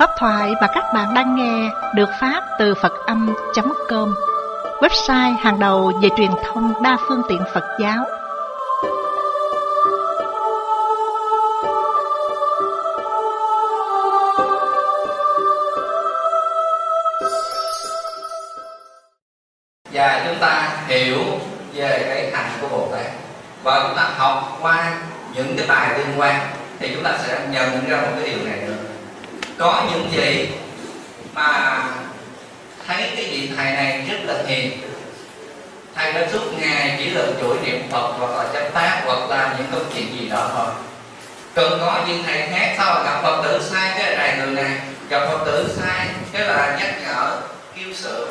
Pháp thoại mà các bạn đang nghe được phát từ Phật-âm.com, website hàng đầu về truyền thông đa phương tiện Phật giáo. Và chúng ta hiểu về cái hành của Bồ Tát và chúng ta học qua những cái bài liên quan thì chúng ta sẽ nhận ra một cái điều này nữa. Có những vị mà thấy cái vị thầy này rất là hiền, thầy đã suốt ngày chỉ là chuỗi niệm Phật hoặc là chánh pháp hoặc là những công chuyện gì đó thôi. Cần có vị thầy khác sao mà gặp Phật tử sai cái này người này, gặp Phật tử sai cái là nhắc nhở kêu sửa,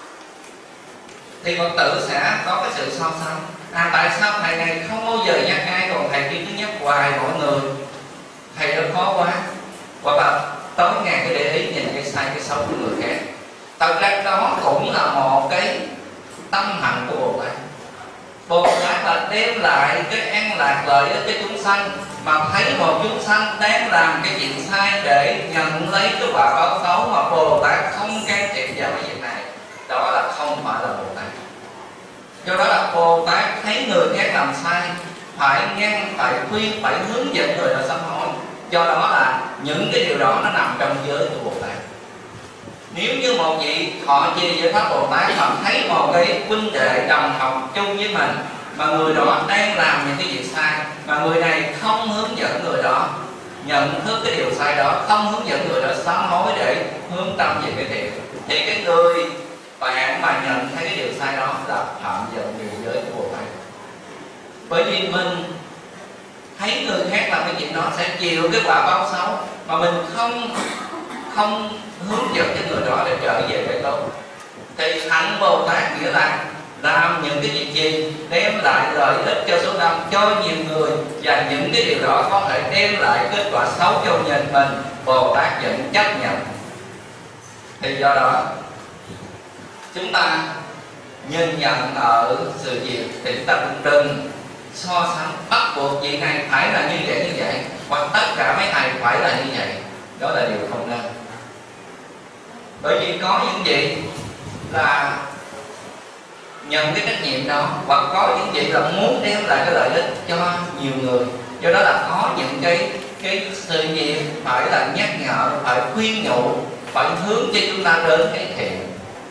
thì Phật tử sẽ có cái sự so sánh. Tại sao thầy này không bao giờ nhắc ai, còn thầy kia cứ nhắc hoài mọi người, thầy nó khó quá. Hoặc là tối ngày cứ để ý nhìn cái sai cái xấu của người khác. Thật ra đó cũng là một cái tâm hạnh của Bồ Tát. Bồ Tát là đem lại cái an lạc lợi ích cho chúng sanh, mà thấy một chúng sanh đang làm cái chuyện sai để nhận lấy cái quả báo xấu mà Bồ Tát không can thiệp vào cái việc này, đó là không phải là Bồ Tát. Do đó là Bồ Tát thấy người khác làm sai, phải ngăn, phải khuyên, phải hướng dẫn người đó sám hối. Do đó là những cái điều đó nó nằm trong giới của Bồ Tát. Nếu như một vị thọ trì với Pháp Bồ Tát mà thấy một cái huynh đệ đồng học chung với mình mà người đó đang làm những cái việc sai, mà người này không hướng dẫn người đó nhận thức cái điều sai đó, không hướng dẫn người đó sám hối để hướng tâm về cái thiện, thì cái người bạn mà nhận thấy cái điều sai đó là phạm vào điều giới của Bồ Tát. Bởi vì mình thấy người khác làm cái chuyện đó sẽ chịu cái quả báo xấu, mà mình không hướng dẫn cho người đó để trở về cái tốt. Thì hạnh Bồ Tát nghĩa là làm những cái việc gì đem lại lợi ích cho số đông, cho nhiều người, và những cái điều đó có thể đem lại kết quả xấu cho nhân mình, Bồ Tát vẫn chấp nhận. Thì do đó chúng ta nhìn nhận ở sự việc thì chúng ta cũng đừng so sánh bắt buộc vị này phải là như vậy, hoặc tất cả mấy thầy phải là như vậy. Đó là điều không nên. Bởi vì có những vị là nhận cái trách nhiệm đó, hoặc có những vị là muốn đem lại cái lợi ích cho nhiều người. Do đó là có những cái sự việc phải là nhắc nhở, phải khuyên nhủ, phải hướng cho chúng ta đến cái thiện.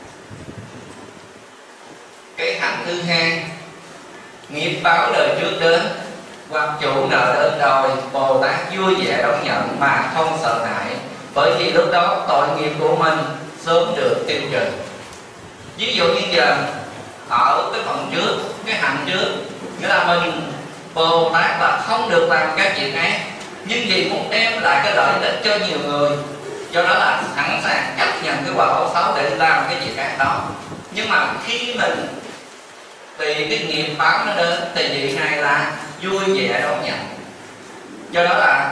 Cái hạnh thứ hai, nghiệp báo đời trước đến, hoặc chủ nợ đến rồi, Bồ Tát vui vẻ đón nhận mà không sợ hãi, bởi vì lúc đó tội nghiệp của mình sớm được tiêu trừ. Ví dụ như giờ ở cái phần trước, cái hạnh trước, nghĩa là mình Bồ Tát là không được làm các chuyện ác, nhưng vì muốn đem lại cái lợi ích cho nhiều người, do đó là sẵn sàng chấp nhận cái quả báo xấu để làm cái việc ác đó. Nhưng mà khi mình vì cái nghiệp báo nó đến thì vị này là vui vẻ đón nhận. Do đó là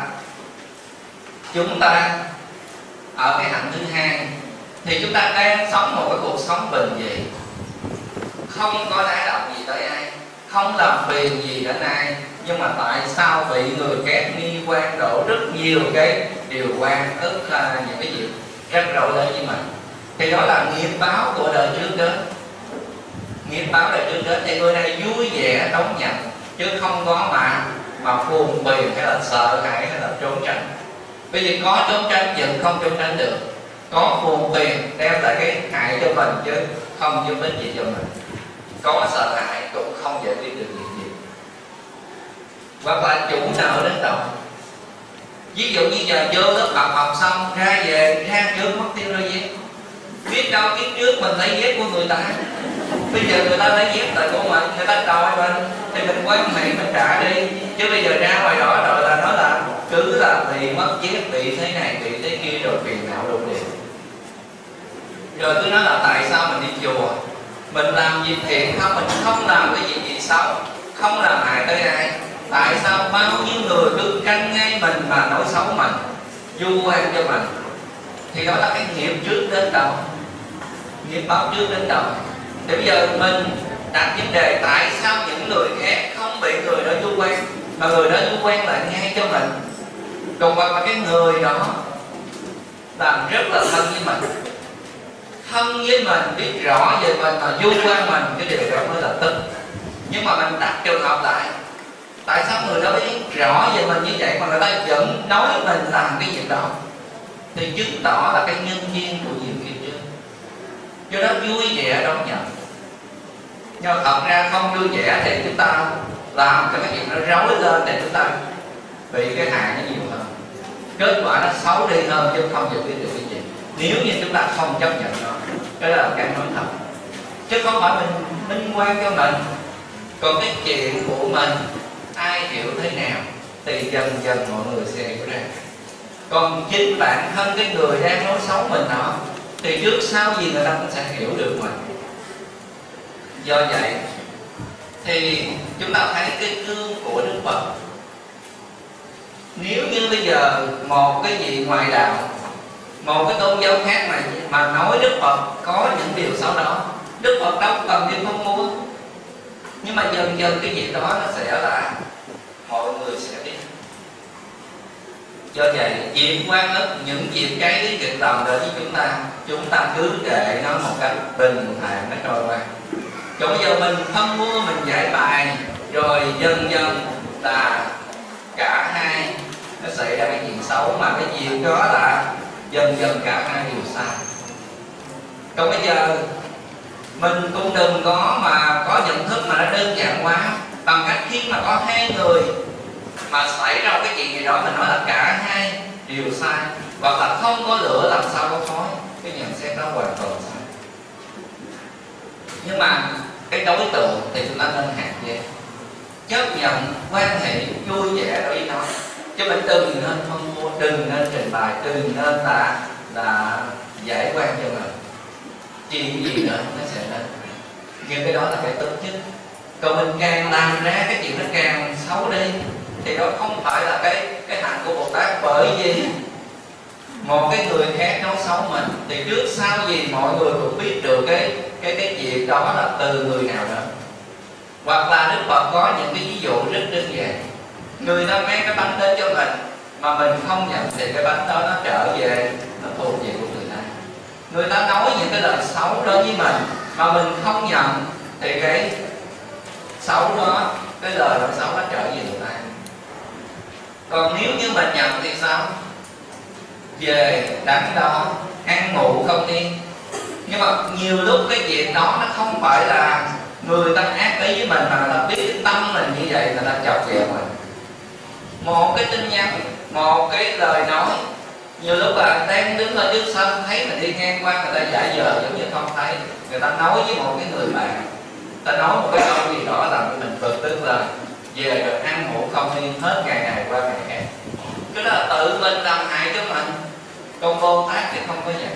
chúng ta ở cái hạnh thứ hai thì chúng ta đang sống một cái cuộc sống bình dị, không có đá động gì tới ai, không làm phiền gì đến ai. Nhưng mà tại sao bị người khác nghi quan đổ rất nhiều cái điều quan ức, những cái việc rắc rối đến với mình? Thì đó là nghiệp báo của đời trước đến. Nghiệp báo đời trước đến thì người này vui vẻ đón nhận, chứ không có mà buồn phiền hay là sợ hãi hay là trốn tránh. Bởi vì có trốn tránh vẫn không trốn tránh được, có buồn phiền đem lại cái hại cho mình chứ không giúp ích gì cho mình, có sợ hãi cũng không giải quyết được chuyện gì. Hoặc là chủ nợ đến rồi, ví dụ như giờ vô lớp học xong ra về ra trước mất tiêu đôi dép, biết đâu kiếp trước mình lấy dép của người ta, bây giờ người ta lấy dép lại của mình, người ta đòi mình thì mình quan hệ mình trả đi. Chứ bây giờ ra ngoài đó rồi là nó là cứ là bị mất dép, bị thế này bị thế kia, rồi phiền não đủ điều. Rồi cứ nói là tại sao mình đi chùa, mình làm gì thiện không, mình không làm cái gì xấu, không làm hại tới ai, tại sao bao nhiêu người cứ canh ngay mình mà nói xấu mình, vu oan cho mình? Thì đó là cái nghiệp trước đến đầu, nghiệp báo trước đến đầu. Thì bây giờ mình đặt vấn đề tại sao những người khác không bị người đó vu oan, mà người đó vu oan lại ngay cho mình. Còn hoặc là cái người đó làm rất là thân với mình, thân với mình, biết rõ về mình mà du quan mình, cái điều đó mới là tức. Nhưng mà mình đặt trường hợp lại, tại sao người đó biết rõ về mình như vậy mà người ta vẫn nói mình làm cái việc đó, thì chứng tỏ là cái nhân duyên của nhiều kiếp trước. Do đó vui vẻ đón nhận. Nhưng thật ra không vui vẻ thì chúng ta làm cho cái chuyện nó rối lên, để chúng ta bị cái hại nó nhiều hơn, kết quả nó xấu đi hơn chứ không giải quyết được cái gì. Nếu như chúng ta không chấp nhận nó, cái đó là cái nói thật, chứ không phải mình minh quan cho mình. Còn cái chuyện của mình ai hiểu thế nào thì dần dần mọi người sẽ hiểu ra. Còn chính bản thân cái người đang nói xấu mình đó thì trước sau gì người ta cũng sẽ hiểu được mình. Do vậy thì chúng ta thấy cái gương của Đức Phật. Nếu như bây giờ một cái gì ngoài đạo, một cái tôn giáo khác mà nói Đức Phật có những điều xấu đó, Đức Phật đâu cần đi không mua. Nhưng mà dần dần cái việc đó nó sẽ là mọi người sẽ biết. Do vậy việc quan ức, những việc cái lý kịch tầm đến với chúng ta cứ để nó một cách bình thản nó trôi qua. Còn bây giờ mình phân mua, mình giải bài, rồi dần dần là cả hai nó xảy ra cái chuyện xấu, mà cái việc đó là dần dần cả hai đều sai. Còn bây giờ mình cũng đừng có nhận thức mà nó đơn giản quá, bằng cách khi mà có hai người mà xảy ra một cái chuyện gì đó mình nói là cả hai đều sai, hoặc là không có lửa làm sao có khói, cái nhận xét đó hoàn toàn sai. Nhưng mà cái đối tượng thì chúng ta nên hạn chế, chấp nhận, quan hệ vui vẻ đối với nó, chứ mình đừng nên phân mua, đừng nên trình bày, đừng nên là giải quan cho mình. Chuyện gì nữa nó sẽ lên. Nhưng cái đó là cái tốt nhất. Còn mình càng làm ra cái chuyện nó càng xấu đi thì đó không phải là cái hạnh của Bồ Tát. Bởi vì một cái người khác nói xấu mình thì trước sau gì mọi người cũng biết được cái việc đó là từ người nào đó. Hoặc là Đức Phật có những cái ví dụ rất đơn giản, người ta mang cái bánh đến cho mình mà mình không nhận thì cái bánh đó nó trở về, nó thuộc về của người ta. Người ta nói những cái lời xấu đối với mình mà mình không nhận thì cái xấu đó, cái lời nói xấu nó trở về người ta. Còn nếu như mình nhận thì sao? Về đắn đó, ăn ngủ không yên. Nhưng mà nhiều lúc cái việc đó nó không phải là người ta ác ý với mình, mà người ta biết cái tâm mình như vậy, người ta chọc ghẹo mình. Một cái tin nhắn, một cái lời nói, nhiều lúc là đang đứng ở trước sân thấy mình đi ngang qua, người ta giả vờ giống như không thấy. Người ta nói với một cái người bạn, ta nói một cái câu gì đó làm cho mình bực tức lên, về rồi ăn ngủ không yên, hết ngày này qua ngày khác. Cái đó là tự mình làm hại cho mình. Còn Bồ Tát thì không có vậy.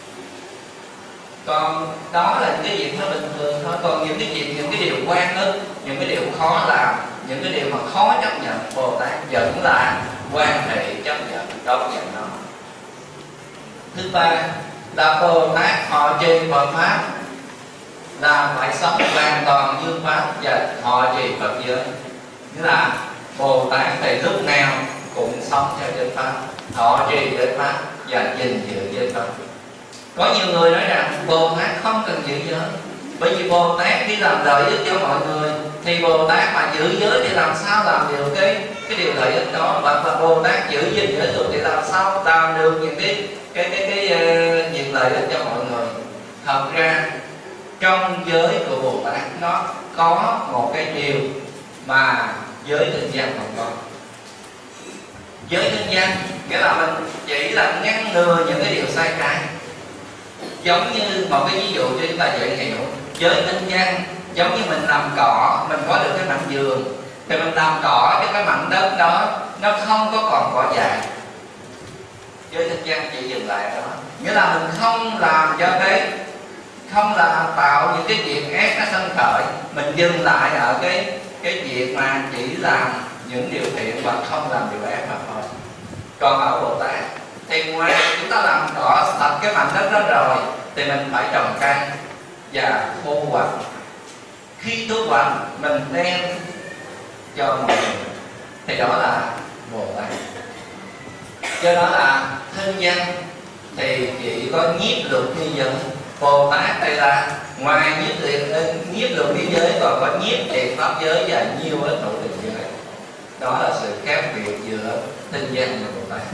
Còn đó là những cái việc nó bình thường thôi. Còn những cái việc, những cái điều quan ức, những cái điều khó làm, những cái điều mà khó chấp nhận, Bồ Tát vẫn là quan hệ chấp nhận, đón nhận nó. Thứ ba là Bồ Tát họ trì Phật Pháp là phải sống hoàn toàn như Pháp và họ trì Phật giới. Nghĩa là Bồ Tát thì lúc nào cũng sống theo giới Pháp, họ trì giới Pháp và gìn giữ giới Pháp. Có nhiều người nói rằng Bồ Tát không cần giữ giới, bởi vì Bồ Tát đi làm lợi ích cho mọi người, thì Bồ Tát mà giữ giới thì làm sao làm được cái điều lợi ích đó. Và Bồ Tát giữ gìn giới luật thì làm sao làm được những cái việc lợi ích cho mọi người. Thật ra trong giới của Bồ Tát nó có một cái điều mà giới tinh văn không có. Giới tinh văn nghĩa là mình chỉ là ngăn ngừa những cái điều sai trái. Giống như một cái ví dụ cho chúng ta dễ hiểu, giới tinh văn giống như mình làm cỏ, mình có được cái mảnh vườn thì mình làm cỏ cho cái mảnh đất đó nó không có còn cỏ dại. Giới tinh văn chỉ dừng lại đó, nghĩa là mình không làm cho không là tạo những cái việc ác nó sanh khởi, mình dừng lại ở cái việc mà chỉ làm những điều thiện và không làm điều ác mà thôi. Còn ở Bồ Tát thì ngoài chúng ta làm cỏ sạch cái mảnh đất đó rồi thì mình phải trồng cây và thu hoạch. Khi thu hoạch mình đem cho mọi người thì đó là Bồ Tát. Do đó là thân văn thì chỉ có nhiếp luật như giới. Bồ Tát đây là ngoài nhiếp luật như giới còn có nhiếp thiện pháp giới và nhiều ít hữu tình giới. Đó là sự khác biệt giữa thế gian và Bồ Tát.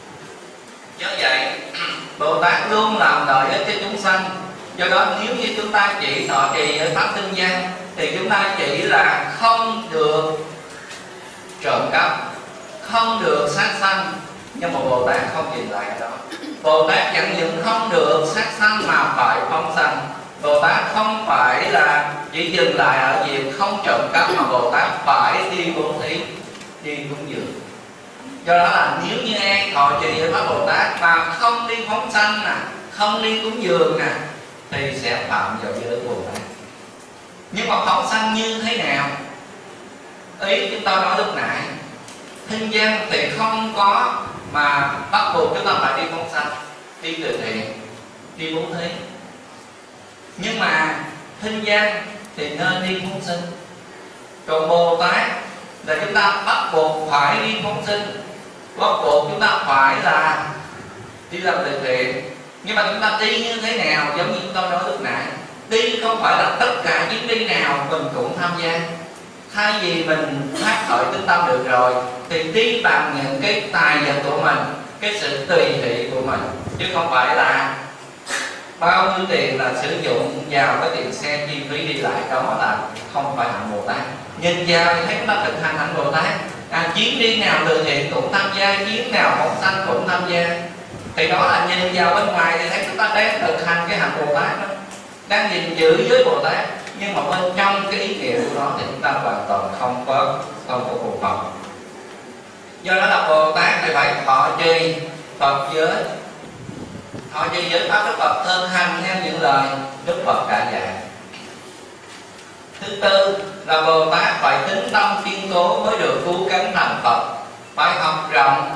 Do vậy Bồ Tát luôn làm lợi ích cho chúng sanh. Do đó nếu như chúng ta chỉ thọ trì ở pháp tinh gian thì chúng ta chỉ là không được trộm cắp, không được sát sanh. Nhưng mà Bồ Tát không dừng lại ở đó. Bồ Tát chẳng những không được sát sanh mà phải phóng sanh. Bồ Tát không phải là chỉ dừng lại ở việc không trộm cắp, mà Bồ Tát phải đi bố thí, đi cúng dường. Do đó là nếu như ai thọ trì với pháp Bồ Tát mà không đi phóng sanh nè, không đi cúng dường nè, thì sẽ phạm vào giới Bồ Tát. Nhưng mà phóng sanh như thế nào? Ý chúng ta nói lúc nãy, thinh gian thì không có mà bắt buộc chúng ta phải đi phóng sanh, đi từ thiện, đi bố thí. Nhưng mà thinh gian thì nên đi phóng sinh. Còn Bồ Tát là chúng ta bắt buộc phải đi phóng sinh, bắt buộc chúng ta phải là đi làm từ thiện. Nhưng mà chúng ta đi như thế nào? Giống như chúng tôi nói lúc nãy, đi không phải là tất cả chuyến đi nào mình cũng tham gia. Thay vì mình phát khởi tính tâm được rồi thì đi bằng những cái tài vật của mình, cái sự tùy thị của mình, chứ không phải là bao nhiêu tiền là sử dụng vào cái tiền xe chi phí đi lại. Đó là không phải hạnh Bồ Tát. Nhìn vào thì thấy chúng ta thực hành hạnh Bồ Tát. Chuyến đi nào từ thiện cũng tham gia, chuyến nào phóng sanh cũng tham gia. Thì đó là nhìn vào bên ngoài thì thấy chúng ta đang thực hành cái hạnh Bồ Tát đó, đang gìn giữ giới Bồ Tát. Nhưng mà bên trong cái ý nghĩa của nó thì chúng ta hoàn toàn không có phù hợp. Do đó là Bồ Tát thì phải thọ trì Phật giới, thọ trì giới pháp Đức Phật, thân hành theo những lời Đức Phật đã dạy. Thứ tư là Bồ Tát phải tín tâm kiên cố mới được cứu cánh thành Phật. Phải học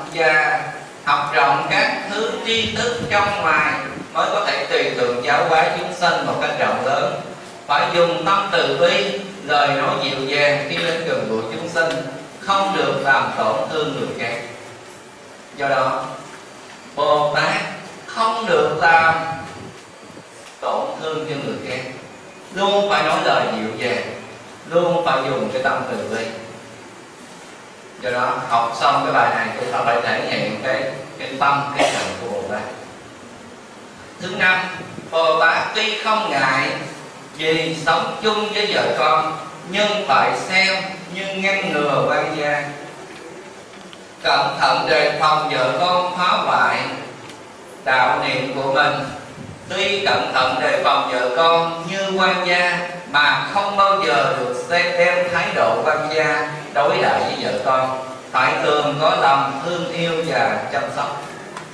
rộng các thứ tri thức trong ngoài mới có thể tùy tượng giáo hóa chúng sanh một cách rộng lớn. Phải dùng tâm từ bi, lời nói dịu dàng khi đến gần gũi chúng sinh, không được làm tổn thương người khác. Do đó Bồ Tát không được làm tổn thương cho người khác, luôn phải nói lời dịu dàng, luôn phải dùng cái tâm từ bi. Do đó học xong cái bài này chúng ta phải thể hiện cái tâm, cái hành của Bồ Tát. Thứ năm, Bồ Tát tuy không ngại vì sống chung với vợ con, nhưng phải xem như ngăn ngừa quan gia, cẩn thận đề phòng vợ con phá hoại đạo niệm của mình. Tuy cẩn thận đề phòng vợ con như quan gia mà không bao giờ được đem thái độ quan gia đối đãi với vợ con. Phải thường có lòng thương yêu và chăm sóc.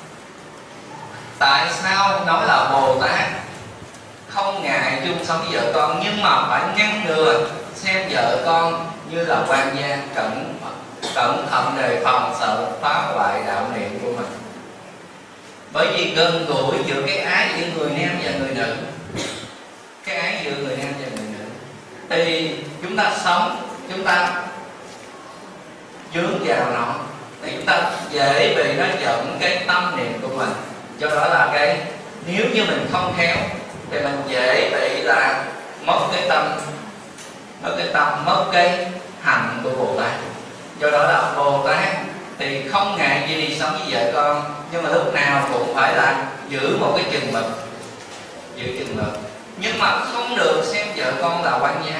Tại sao nói là Bồ Tát không ngại chung sống với vợ con, nhưng mà phải ngăn ngừa xem vợ con như là quan gia, cẩn thận đề phòng sợ phá hoại đạo niệm của mình? Bởi vì gần gũi giữa cái ái giữa người nam và người nữ, cái ái giữa người nam và người nữ, thì chúng ta sống, chúng ta dướng vào nó thì chúng ta dễ bị nó dẫn cái tâm niệm của mình. Do đó là nếu như mình không khéo thì mình dễ bị là mất cái tâm, mất cái hạnh của Bồ Tát. Do đó là Bồ Tát thì không ngại gì đi sống với vợ con, nhưng mà lúc nào cũng phải là giữ một cái chừng mực, nhưng mà không được xem vợ con là quan gia.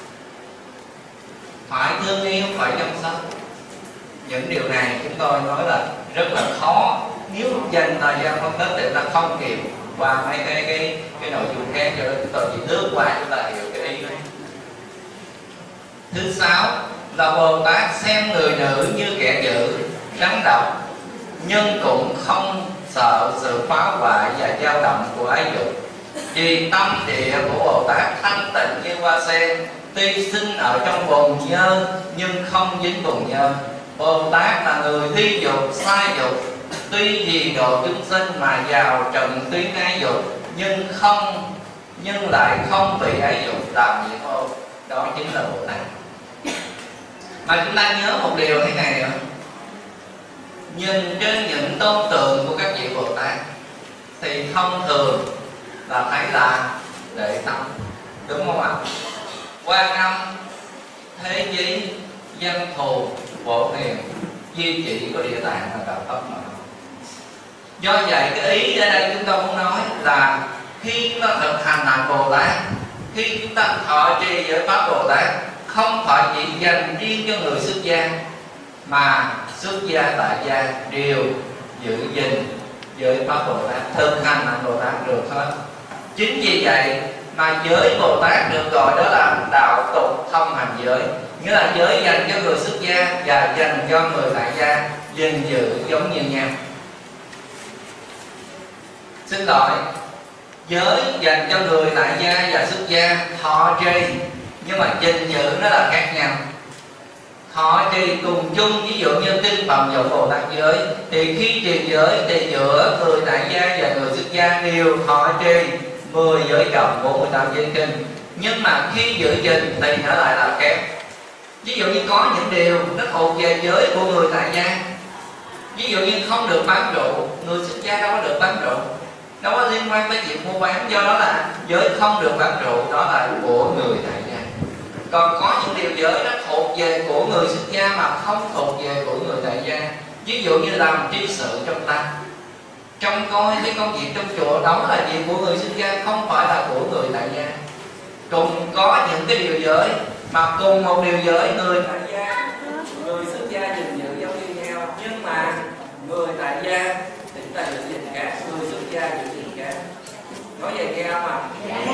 Phải thương yêu, phải chăm sóc. Những điều này chúng tôi nói là rất là khó, nếu dành thời gian phân tích thì chúng ta không kịp qua mấy cái nội dung khác, cho nên chúng tôi chỉ lướt qua chúng ta hiểu cái ý này. Thứ sáu là Bồ Tát xem người nữ như kẻ dữ, rắn độc, nhưng cũng không sợ sự phá hoại và dao động của ái dục. Vì tâm địa của Bồ Tát thanh tịnh như hoa sen, tuy sinh ở trong bùn nhơ nhưng không dính bùn nhơ. Bồ Tát là người thi dục, sai dục, tuy vì độ chúng sinh mà vào trận tuyến ái dục, nhưng lại không bị ái dục làm nhiễm ô. Đó chính là Bồ Tát. Mà chúng ta nhớ một điều thế này nữa, nhìn trên những tôn tượng của các vị Bồ Tát thông thường là thấy là đệ tâm, đúng không ạ? Quan âm, thế chí, danh thù, bổ hiền, duy chỉ có địa tạng và đạo pháp mà. Do vậy cái ý ở đây chúng tôi muốn nói là khi chúng ta thực hành hạnh Bồ Tát, khi chúng ta thọ trì giới pháp Bồ Tát, không phải chỉ dành riêng cho người xuất gia, mà xuất gia tại gia đều giữ gìn giới pháp Bồ Tát, thực hành hạnh Bồ Tát được hết. Chính vì vậy mà giới Bồ Tát được gọi đó là đạo tục thông hành giới, nghĩa là giới dành cho người xuất gia và dành cho người tại gia gìn giữ giống như nhau. Xin lỗi, giới dành cho người tại gia và xuất gia thọ trì, nhưng mà gìn giữ nó là khác nhau. Thọ trì cùng chung, ví dụ như kinh Phẩm Dụng Bồ Tát giới, thì khi trì giới thì giữa người tại gia và người xuất gia đều thọ trì 10 giới trọng 48 giới kinh, nhưng mà khi giữ gìn thì nó lại là khác. Ví dụ như có những điều nó thuộc về giới của người tại gia, ví dụ như không được bán rượu, người xuất gia đâu có được bán rượu, đâu có liên quan tới chuyện mua bán, do đó là giới không được bán rượu, đó là của người tại gia. Còn có những điều giới nó thuộc về của người xuất gia mà không thuộc về của người tại gia, ví dụ như làm tri sự trong tăng, trông coi cái công việc trong chùa, đó là việc của người xuất gia, không phải là của người tại gia. Cùng có những cái điều giới mà cùng một điều giới, người tại gia, người xuất gia gìn giữ giống như nhau, nhưng mà người tại gia thì chúng ta giữ gìn khác, người xuất gia giữ gìn khác. Nói về nghe không ạ?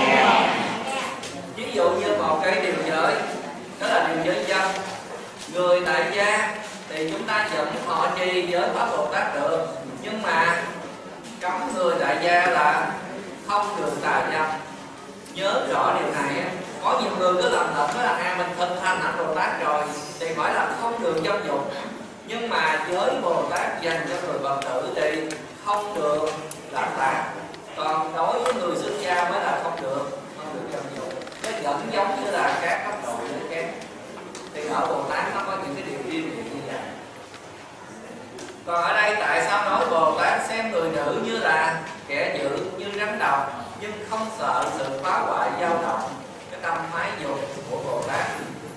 Ví dụ như một cái điều giới, đó là điều giới dân. Người tại gia thì chúng ta vẫn thọ trì giới pháp Bồ Tát được, nhưng mà cấm người tại gia là không được tà dâm. Nhớ rõ điều này. Có nhiều người cứ lầm lẫn nói là mình thực hành hạnh Bồ Tát rồi thì phải là không được dâm dục, nhưng mà giới Bồ Tát dành cho người Phật tử thì không được làm tà, còn đối với người xuất gia mới là không được dâm dục. Nó vẫn giống như là các cấp độ giới khác. Thì ở Bồ Tát nó có những cái điều riêng biệt như vậy. Còn ở đây tại sao nói Bồ Tát xem người nữ như là kẻ dữ, như rắn độc, nhưng không sợ sự phá hoại dao động cái tâm mái dục của Bồ Tát?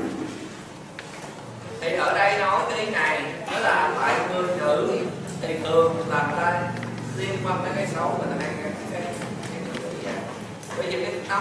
Thì ở đây nói cái ý này, đó là tại người nữ thì thường làm ra liên quan tới cái xấu, và ta hay cái người nữ vậy. Bởi vì cái tâm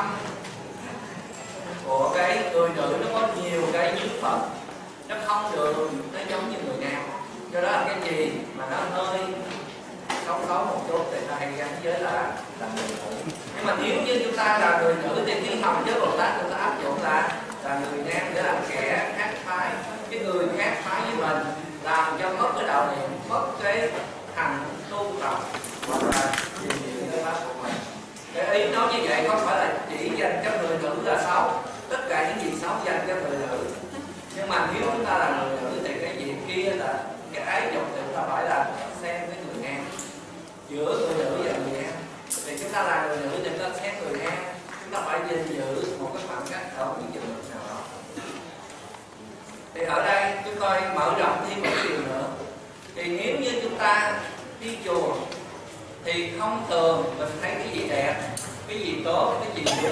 của cái người nữ nó có nhiều cái dướng phận, nó không được nó giống như người nam. Do đó là cái gì mà nó hơi xấu một chút thì ta hay gắn với là người nữ. Nhưng mà nếu như chúng ta là người nữ thì khi học với Bồ Tát chúng ta áp dụng là người nam, để làm kẻ khác phái, cái người khác phái với mình, làm cho mất cái đạo niệm, mất cái hành tu tập, hoặc là gì cái pháp của mình. Cái ý nói như vậy không phải là chỉ dành cho người nữ là xấu, tất cả những gì xấu dành cho người nữ. Nhưng mà nếu chúng ta là người nữ thì cái gì kia là cái ái dục thì chúng ta phải là xem cái người nam. Giữa người nữ và người nam thì chúng ta là người nữ thì chúng ta xem người nam, chúng ta phải gìn giữ một cái khoảng cách ở những trường hợp nào đó. Thì ở đây chúng tôi mở rộng thêm một điều nữa. Thì nếu như chúng ta đi chùa thì thông thường mình thấy cái gì đẹp, cái gì tốt, cái gì quý.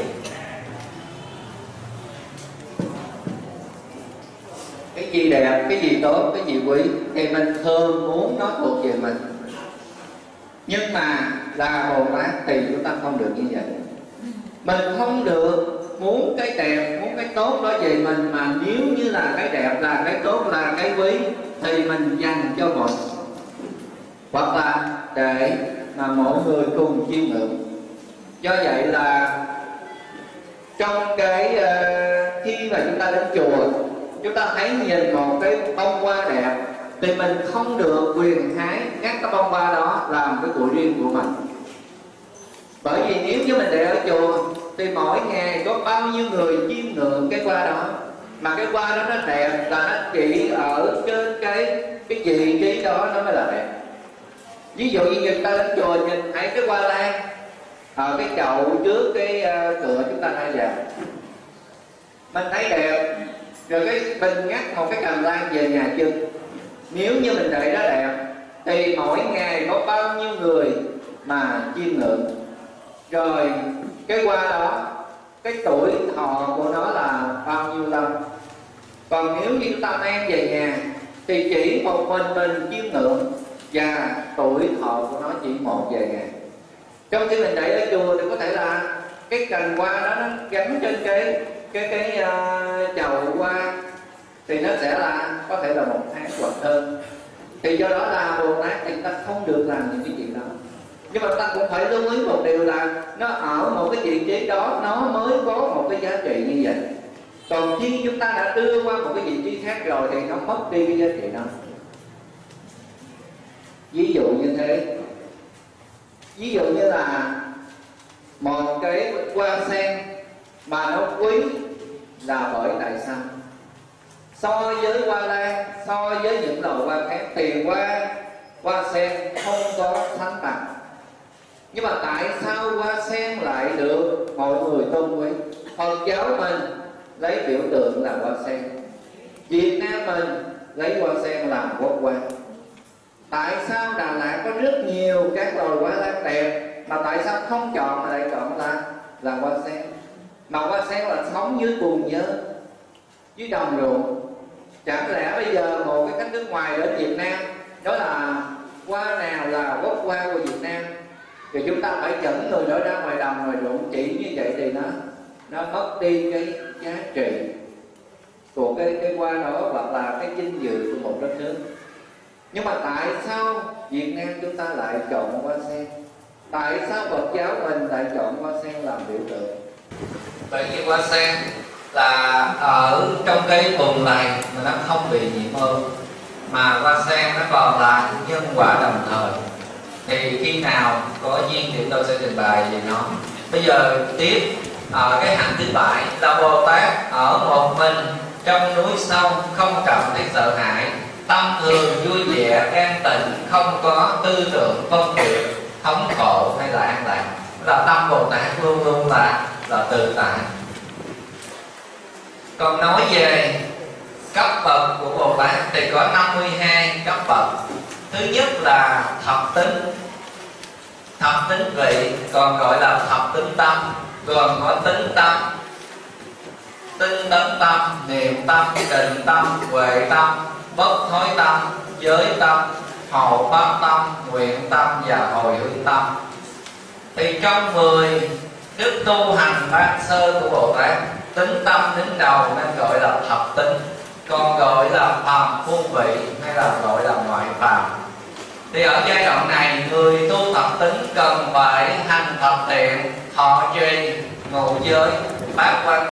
Cái gì đẹp, cái gì tốt, cái gì quý thì mình thường muốn nó thuộc về mình. Nhưng mà là Bồ Tát thì chúng ta không được như vậy. Mình không được muốn cái đẹp, muốn cái tốt đó về mình, mà nếu như là cái đẹp, là cái tốt, là cái quý thì mình dành cho mọi người, hoặc là để mà mọi người cùng chiêm ngưỡng. Do vậy là trong cái khi mà chúng ta đến chùa, chúng ta thấy nhìn một cái bông hoa đẹp thì mình không được quyền hái ngắt cái bông hoa đó làm cái của riêng của mình. Bởi vì nếu như mình để ở chùa thì mỗi ngày có bao nhiêu người chiêm ngưỡng cái hoa đó, mà cái hoa đó nó đẹp là nó chỉ ở trên cái vị trí đó nó mới là đẹp. Ví dụ như người ta đến chùa nhìn thấy cái hoa lan ở cái chậu trước cái cửa chúng ta hay vào, mình thấy đẹp, rồi cái mình ngắt một cái cành lan về nhà chân. Nếu như mình để đó đẹp thì mỗi ngày có bao nhiêu người mà chiêm ngưỡng. Rồi cái qua đó cái tuổi thọ của nó là bao nhiêu năm. Còn nếu như chúng ta đem về nhà thì chỉ một mình chiêm ngưỡng và tuổi thọ của nó chỉ 1 vài ngày. Trong khi mình để ở chùa thì có thể là cái cành hoa đó nó gắn trên cái chậu hoa thì nó sẽ là có thể là 1 tháng hoặc hơn. Thì do đó là Bồ Tát thì ta không được làm những cái chuyện đó. Nhưng mà ta cũng phải lưu ý một điều là nó ở một cái vị trí đó nó mới có một cái giá trị như vậy. Còn khi chúng ta đã đưa qua một cái vị trí khác rồi thì nó mất đi cái giá trị đó. Ví dụ như thế, ví dụ như là một cái hoa sen mà nó quý là bởi tại sao? So với hoa lan, so với những loài hoa khác thì hoa sen không có sánh bằng. Nhưng mà tại sao hoa sen lại được mọi người tôn quý? Phật giáo mình lấy biểu tượng là hoa sen, Việt Nam mình lấy hoa sen làm quốc hoa. Tại sao Đà Lạt có rất nhiều các loài hoa lan đẹp mà tại sao không chọn mà lại chọn là hoa sen? Mà hoa sen là sống dưới bùn nhơ, dưới đồng ruộng. Chẳng lẽ bây giờ một cái khách nước ngoài đến Việt Nam đó là hoa nào là quốc hoa của Việt Nam thì chúng ta phải dẫn người đó ra ngoài đồng ngoài ruộng chỉ như vậy thì nó mất đi cái giá trị của cái hoa đó hoặc là cái vinh dự của một đất nước. Nhưng mà tại sao Việt Nam chúng ta lại chọn hoa sen? Tại sao Phật giáo mình lại chọn hoa sen làm biểu tượng? Bởi vì hoa sen là ở trong cái bùn này mà nó không bị nhiễm ôn, mà hoa sen nó còn là nhân quả đồng thời. Thì khi nào có duyên thì tôi sẽ trình bày về nó. Bây giờ tiếp ở cái hạnh thứ 7 là Bồ Tát ở một mình trong núi sông, không cảm thấy sợ hãi, tâm thường vui vẻ an tịnh, không có tư tưởng phân biệt thống khổ hay là an lạc. Là tâm Bồ Tát luôn luôn là tự tại. Còn nói về cấp bậc của Bồ Tát thì có 52 cấp bậc. Thứ nhất là thập tính vị, còn gọi là thập tính tâm, gồm có tính tâm, tinh tấn tâm, niệm tâm, định tâm, huệ tâm, bất thối tâm, giới tâm, hộ pháp tâm, nguyện tâm và hồi hướng tâm. Thì trong 10 đức tu hành ban sơ của Bồ Tát, tính tâm đứng đầu nên gọi là thập tính, còn gọi là phàm phu vị hay là gọi là ngoại phàm. Thì ở giai đoạn này người tu thập tính cần phải hành thập thiện, thọ trì, ngụ giới, bát quan